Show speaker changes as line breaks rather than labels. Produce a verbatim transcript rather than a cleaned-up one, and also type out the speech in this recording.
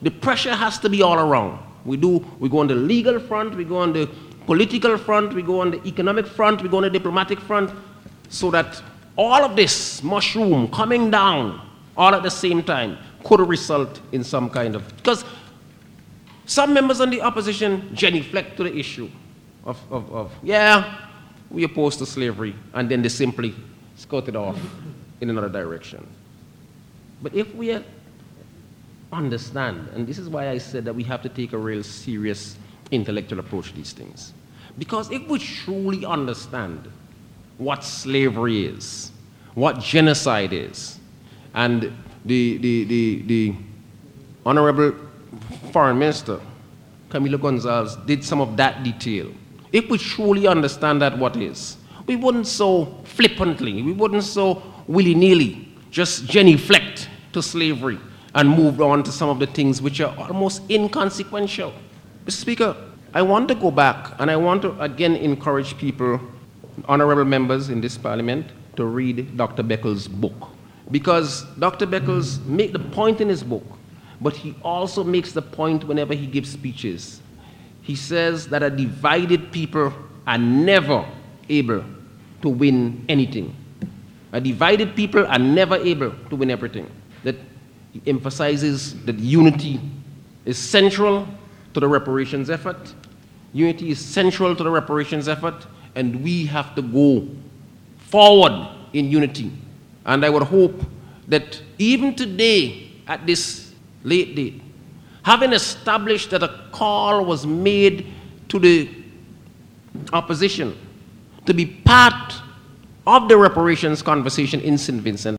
the pressure has to be all around. We do, we go on the legal front, we go on the political front, we go on the economic front, we go on the diplomatic front, so that all of this mushroom coming down all at the same time could result in some kind of, because some members on the opposition genuflect to the issue of, of, of yeah, we opposed to slavery, and then they simply skirt it off in another direction. But if we understand, and this is why I said that we have to take a real serious intellectual approach to these things, because if we truly understand what slavery is, what genocide is, and the, the, the, the Honorable Foreign Minister, Camilo Gonzalez, did some of that detail. If we truly understand that what is, we wouldn't so flippantly, we wouldn't so willy-nilly just genuflect to slavery and move on to some of the things which are almost inconsequential. Mister Speaker, I want to go back, and I want to again encourage people, honorable members in this parliament, to read Doctor Beckles' book. Because Doctor Beckles makes the point in his book, but he also makes the point whenever he gives speeches. He says that a divided people are never able to win anything. A divided people are never able to win everything. That he emphasizes that unity is central to the reparations effort. Unity is central to the reparations effort, and we have to go forward in unity. And I would hope that even today, at this late date, having established that a call was made to the opposition to be part of the reparations conversation in Saint Vincent,